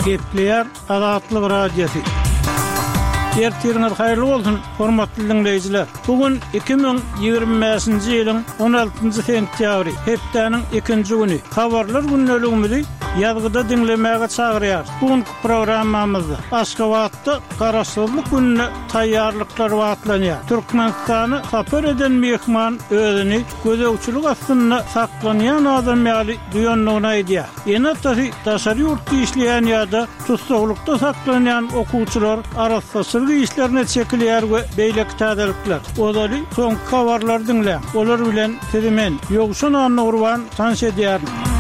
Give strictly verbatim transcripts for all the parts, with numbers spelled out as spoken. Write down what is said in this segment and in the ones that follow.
Gepleyer Azatlyk Radiosu. Ertiriniz hayırlı olsun, hormatly dinleyijiler. Bugün iki bin ýygrimiňji ýylyň on altynjy sentýabry, hepdeniň ikinji güni. Habarlar günnäligimizi ýazgyda dinlemäge çagyrýar. Bugünkü programmamyzda Aşgabatda Garaşsyzlyk gününe taýýarlyklar wagtlanýar. Türkmenistany sapar eden mehman özüni gözegçilik astynda saklanýan adam ýaly duýanlygyna aýdýar. Ýene-de daşary ýurtda işleýän ýa-da tutsaglykda saklanýan okuwçylar arasynda işlerine çekilýär we beýleki täzelikler. Odaly soňky habarlar dinle. Olar bilen sizimen ýogşun anurwan tanş edýär.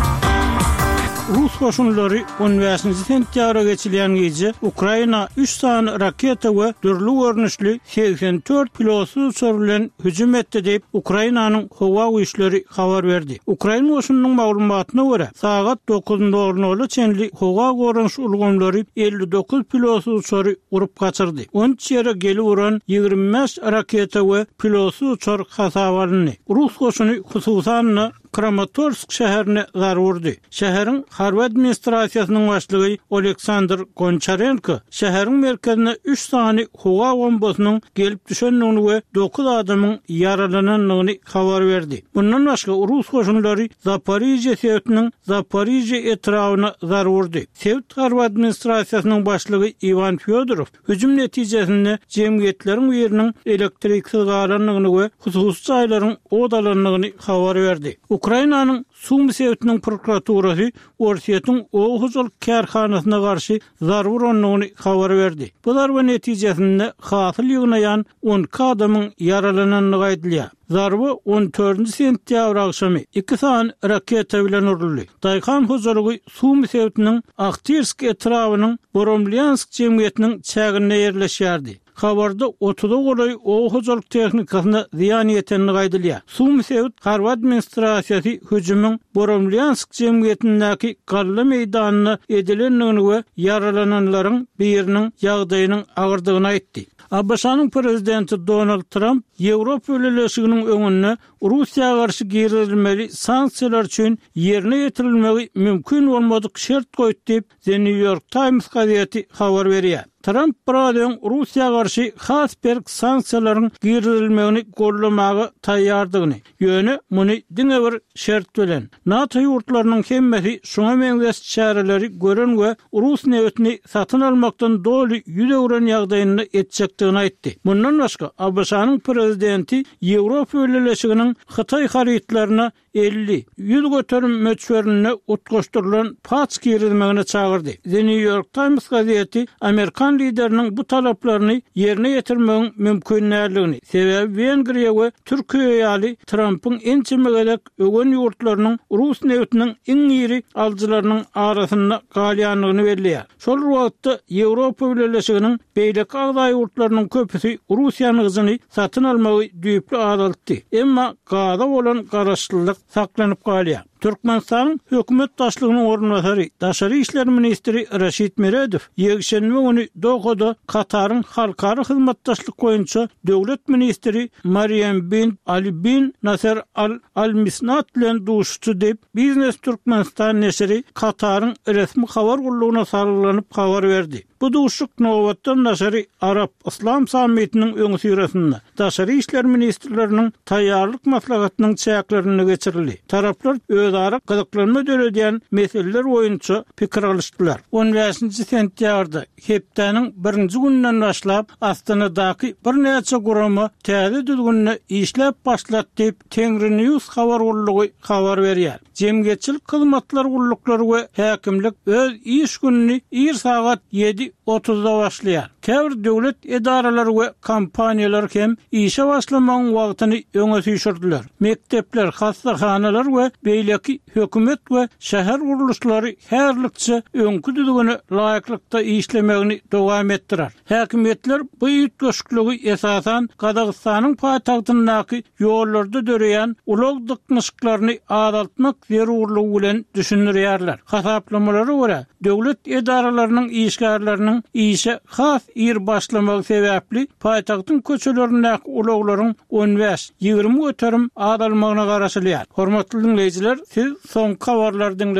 Rus koşunlary on beşinji sentýabra geçilýän gece Ukraina üç sany raketa we dürli görnüşli seksen dört pilotly uçur bilen hüjüm etdi diýip Ukrainanyň howa güýçleri habar berdi. Ukraina koşunynyň maglumatyna görä sagat dokuzda ornaly çenli howa görnüş ulgamlary elli dokuz pilotly uçury urup gaçyrdy. on üç ýere gelip uran ýygrimi beş raketa we pilotly uçur hasabarlyny. Rus koşuny hususan Kramatorsk şäherine zarar urdy. Şäheriň harby administrasiýasynyň başlygy Oleksandr Goncharenko şäheriň merkezine üç sany howa bombasynyň gelip düşenligini we dokuz adamyň yaralananyny habar berdi. Bundan başga Rus koşunlary Zaporizhye şäheriniň Zaporizhye etrawyna zarar urdy. Sowet harby administrasiýasynyň başlygy Ivan Fyodorov hüjüm netijesinde jemgyýetleriň ýeriniň elektriksiz galanlygyny we hususy jaýlaryň odalanlygyny habar berdi. Ukrainanyň Sumy Sowetiniň prokuraturasy Orsiýetin Oğuzul kärhanasyna garşy zarar uranlygyny habar berdi. Bu zarba netijesinde hasyl ýygnaýan on adamyň yaralananyny aýdylýar. Zarby on dördünji sentýabr akşamy iki san raketa bilen urildi. Daýhan hojalygy Sumy Sowetiniň Aktirsk etrawynyň Boromlyansk jemgyýetiniň çägine ýerleşýärdi. Habarda otuda golay oğuzalyk tehnikasyna ziýan ýetenini gaýdylýar. Sumy Sowet harby administrasiýasy hüjümüň Boromlyansk jemgyýetindäki galla meýdanyna edilenligini we yaralananlaryň biriniň ýagdaýynyň agyrdygyny aýtdy. Abaşanyň prezidenti Donald Trump Ýewropa Birleşiginiň öňünde Russiýaga garşy girilmeli sanksiýalar üçin ýerine ýetirilmegi mümkin bolmadyk şert goýdy diýip The New York Times gazetesi habar berýär. Trump buradan Russiýaga garşy has bir sanksiýalaryň girilmegini gollamagy taýýardygyny, ýöne muny diňe bir şert bilen NATO ýurtlarynyň hemmesi şoňa meňzes çäreleri gören we Rus newtini satyn almakdan doly yüz euron ýagdaýyny etjekdigini aýtdy. Bundan başga Abaşanyň prezidenti Ýewropa Birleşiginiň Hytaý haritlaryna elli yüz göterim möçberine utgoşturulan paç girilmegine çağırdı. The New York Times gazetesi Amerikan liderinin bu talaplaryny yerine ýetirmegiň mümkinligini, sebebi Wengriýa we Türkiýe ýaly Trump'yň ençemegelek ögen ýurtlarynyň Rus newtiniň iň iri aljylarynyň arasynda galýanlygyny belliýär. Şol wagtda Ýewropa Birleşiginiň beýleki agdaý ýurtlarynyň köpüsi Russiýanyň gyzyny satyn almagy düýpli adaltdy. Emma gada bolan garaşsyzlyk saklanyp galýar. Türkmenistanyň hökümet başlygynyň ornatary, Daşary işler ministri Raşid Meredow ýegşenme güni Dohada Kataryň halkary hyzmatdaşlyk boýunça döwlet ministri Maryam bin Ali bin Nasser Al Al-Misnat bilen duşdy diýip Biznes Türkmenistan neşri Kataryň resmi habar gurulugyna sarylanyp habar berdi. Bu duşuk nowatdan Daşary Arap İslam sammitiniň öňü sürasynda Daşary işler ministrleriniň taýýarlyk maslahatynyň çäklerini geçirildi. Taraplar özara gyzyklanma döredýän meseleler boýunça pikir alışdylar. on beşinji sentýabrda hepdeniň birinji günden başlap Astanadaky bir näçe guramy täze düzgünne işläp başlatdy diýip Tengri News habar gurulugy habar berýär. Jemgyýetçilik hyzmatlar guruluklary we häkimlik öz iş gününi ir sagat yedi otuzda başlaýar. Käbir döwlet edaralary we kompaniýalar hem işe başlamagyň wagtyny öňe süýşürdiler. Mektepler, hastahanalar we beýleki hökümet we şäher guruluşlary herlikçe öňkü düzgüne laýyklykda işlemegini dowam etdirer. Häkimetler bu ýetgeşikliги esasan Kazakstanyň paýtagtyndaky ýollarda döreýän ulug dyknyşyklaryny adaltmak zerurlygy bilen düşünýärler. Hasaplamalara görä döwlet edaralarynyň işgärleriniň işe has ir başlamagy sebäpli paýtagtyň köçelerindäki uluglaryň on beş ýygrimi göterim adalmagyna garaşylýar. Hormatly dinleyijiler, siz soňky habarlardan